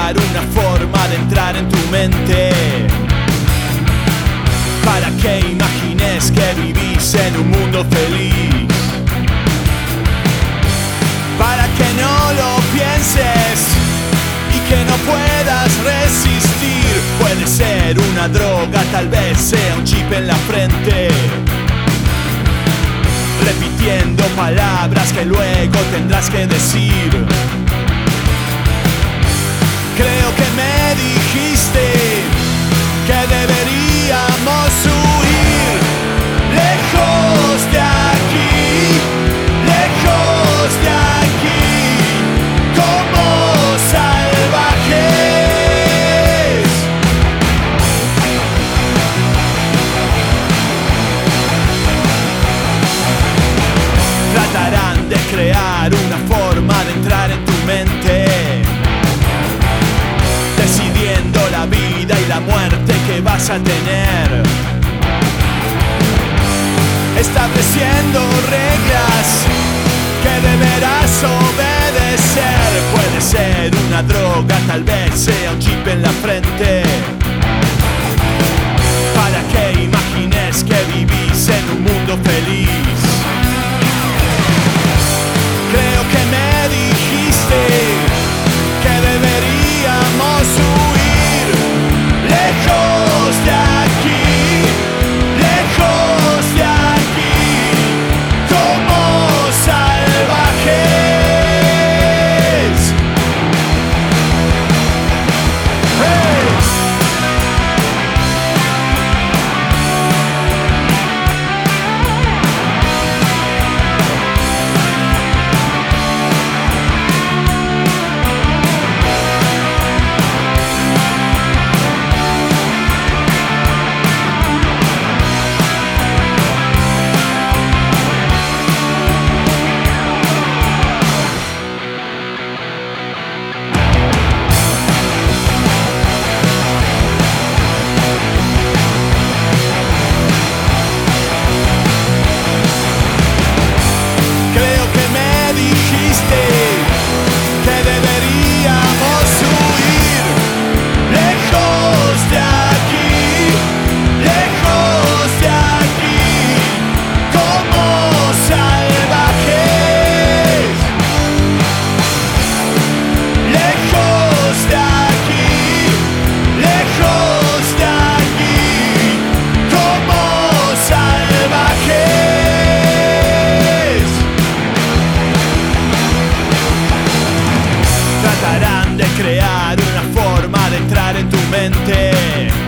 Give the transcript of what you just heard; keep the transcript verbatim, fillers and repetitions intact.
crear una forma de entrar en tu mente, para que imagines que vivís en un mundo feliz, para que no lo pienses y que no puedas resistir. Puede ser una droga, tal vez sea un chip en la frente, repitiendo palabras que luego tendrás que decir. Creo que me dijiste que deberíamos huir lejos de aquí, lejos de aquí, como salvajes. Tratarán de crear una forma de entrar en tu mente, decidiendo la vida y la muerte que vas a tener, estableciendo reglas que deberás obedecer. Puede ser una droga, tal vez sea un chip en la frente, para que imagines que vivís en un mundo feliz. Creo que me dijiste que deberíamos huir lejos de aquí, lejos de aquí, como salvajes. ¡Hey! Tratarán de crear una forma de entrar en tu mente,